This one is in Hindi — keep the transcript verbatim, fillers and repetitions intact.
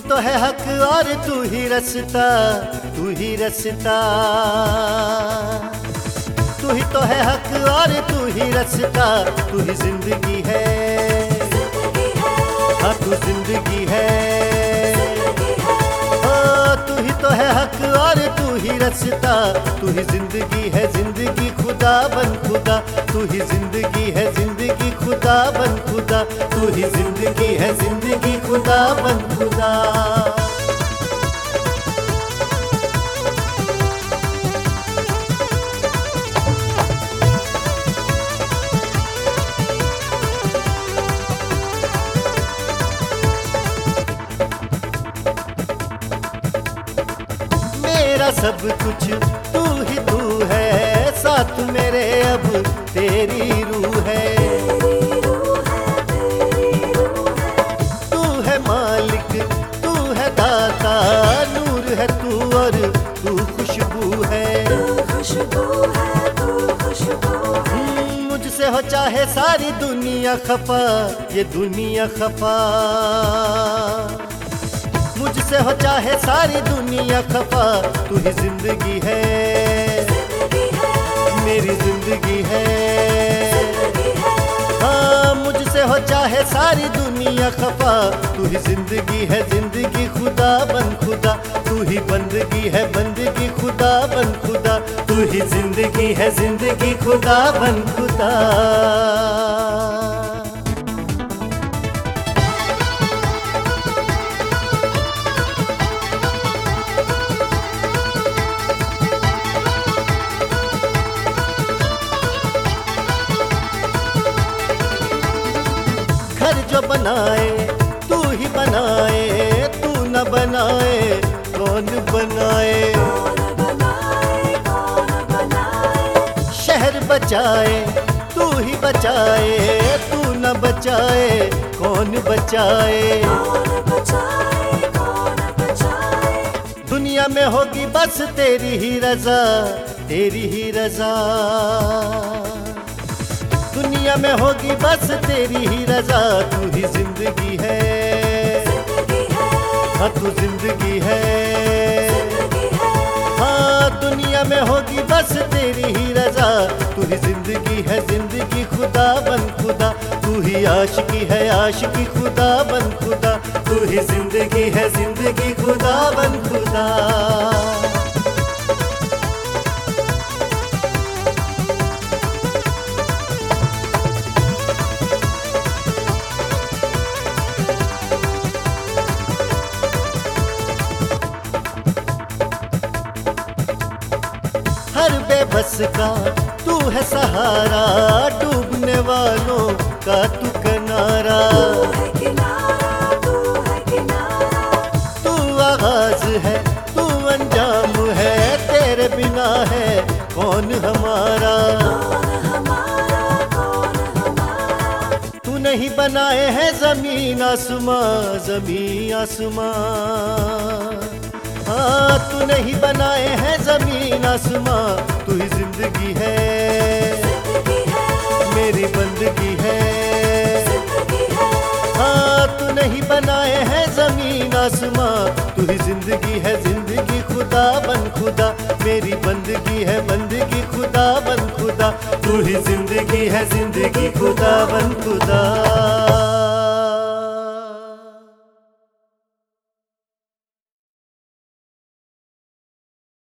तो है हक और तू ही रास्ता, तू ही रास्ता। तू ही तो है हक और तू ही रास्ता, तू ही जिंदगी है, हाँ तू जिंदगी है। ओ तू ही तो है हक और तू ही रास्ता, तू ही जिंदगी है, जिंदगी खुदा बन खुदा। तू ही जिंदगी है, जिंदगी खुदा बन खुदा। तू ही जिंदगी है, जिंदगी खुदा बन खुदा। मेरा सब कुछ तू ही तू है, साथ मेरे अब तेरी रूह है। तू है मालिक, तू है दाता, नूर है तू और तू खुशबू है। मुझसे हो चाहे सारी दुनिया खफा, ये दुनिया खफा। मुझसे हो चाहे सारी दुनिया खफा, तू ही जिंदगी है, मेरी जिंदगी है। हाँ मुझसे हो चाहे सारी दुनिया खफा, तू ही जिंदगी है, जिंदगी खुदा बन खुदा। तू ही बंदगी है, बंदगी खुदा बन खुदा। तू ही जिंदगी है, जिंदगी खुदा बन खुदा। जो बनाए तू ही बनाए, तू न बनाए कौन बनाए। शहर बचाए तू ही बचाए, तू न बचाए कौन बचाए। दुनिया में होगी बस तेरी ही रजा, तेरी ही रजा। दुनिया में होगी बस तेरी ही रजा। तू ही जिंदगी है, हाँ तू जिंदगी है। हाँ दुनिया में होगी बस तेरी ही रजा। तू ही जिंदगी है, जिंदगी खुदा बन खुदा। तू ही आशिकी है, आशिकी खुदा बन खुदा। तू ही जिंदगी है, जिंदगी खुदा बन खुदा। हर बेबस का तू है सहारा, डूबने वालों का तू किनारा। तू आगाज है, तू अंजाम है, तेरे बिना है कौन हमारा। तू नहीं बनाए हैं जमीन आसमां, जमीन आसमां। हाँ तू नहीं बनाए हैं जमीन आसमां। तू ही जिंदगी है, मेरी बंदगी है। हाँ तू नहीं बनाए हैं जमीन आसमां। तू ही जिंदगी है, जिंदगी खुदा बन खुदा। मेरी बंदगी है, बंदगी खुदा बन खुदा। तू ही जिंदगी है, जिंदगी खुदा बन खुदा।